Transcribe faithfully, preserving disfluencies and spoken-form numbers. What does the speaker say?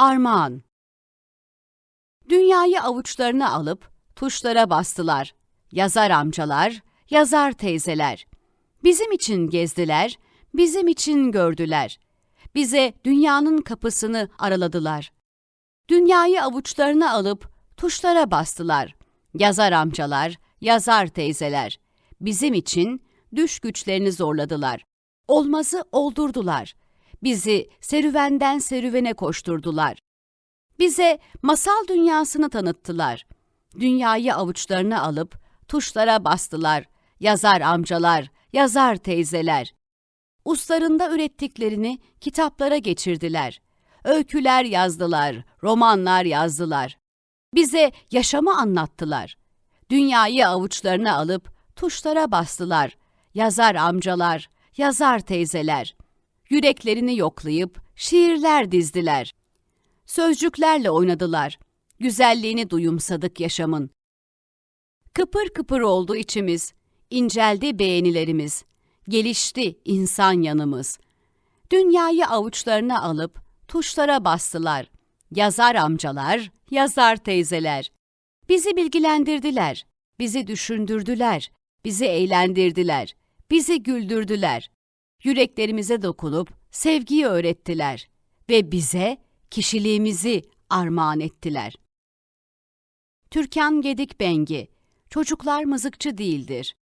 Armağan. Dünyayı avuçlarına alıp tuşlara bastılar. Yazar amcalar, yazar teyzeler. Bizim için gezdiler, bizim için gördüler. Bize dünyanın kapısını araladılar. Dünyayı avuçlarına alıp tuşlara bastılar. Yazar amcalar, yazar teyzeler. Bizim için düş güçlerini zorladılar. Olmazı oldurdular. Bizi serüvenden serüvene koşturdular. Bize masal dünyasını tanıttılar. Dünyayı avuçlarına alıp tuşlara bastılar. Yazar amcalar, yazar teyzeler. Uslarında ürettiklerini kitaplara geçirdiler. Öyküler yazdılar, romanlar yazdılar. Bize yaşamı anlattılar. Dünyayı avuçlarına alıp tuşlara bastılar. Yazar amcalar, yazar teyzeler. Yüreklerini yoklayıp şiirler dizdiler. Sözcüklerle oynadılar. Güzelliğini duyumsadık yaşamın. Kıpır kıpır oldu içimiz. İnceldi beğenilerimiz. Gelişti insan yanımız. Dünyayı avuçlarına alıp tuşlara bastılar. Yazar amcalar, yazar teyzeler. Bizi bilgilendirdiler, bizi düşündürdüler, bizi eğlendirdiler, bizi güldürdüler. Yüreklerimize dokunup sevgiyi öğrettiler ve bize kişiliğimizi armağan ettiler. Türkan Gedikbengi, çocuklar mızıkçı değildir.